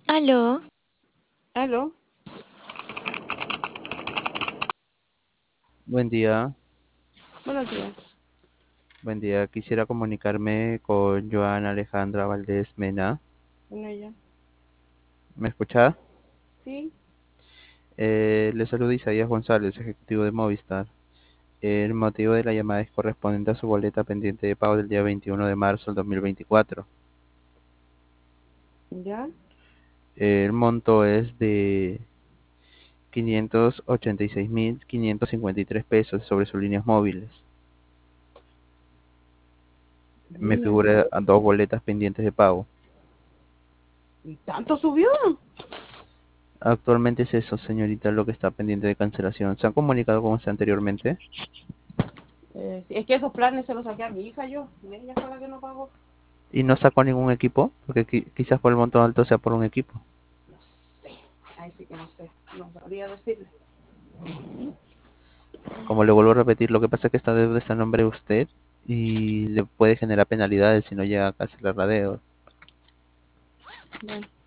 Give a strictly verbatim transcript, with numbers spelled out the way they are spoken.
Aló, Aló, Buen día, buenos días. buen día. Quisiera comunicarme con Joana Alejandra Valdés Mena. Con ella. ¿Me escucha? Sí, Eh, le saluda Isaías González, ejecutivo de Movistar. El motivo de la llamada es correspondiente a su boleta pendiente de pago del día veintiuno de marzo del dos mil veinticuatro. ya. El monto es de quinientos ochenta y seis mil quinientos cincuenta y tres pesos sobre sus líneas móviles. Me Niñas. figura a dos boletas pendientes de pago. ¿Y tanto subió? Actualmente es eso, señorita, lo que está pendiente de cancelación. ¿Se han comunicado con usted anteriormente? Eh, sí, es que esos planes se los saqué a mi hija yo. Y ella fue la que no pagó. ¿Y no sacó ningún equipo? Porque qui- quizás por el monto alto sea por un equipo. No sé. Ay, sí que no sé. No sabría decirle. Como le vuelvo a repetir, lo que pasa es que esta deuda está a nombre de usted y le puede generar penalidades si no llega a cancelar la deuda. Bueno.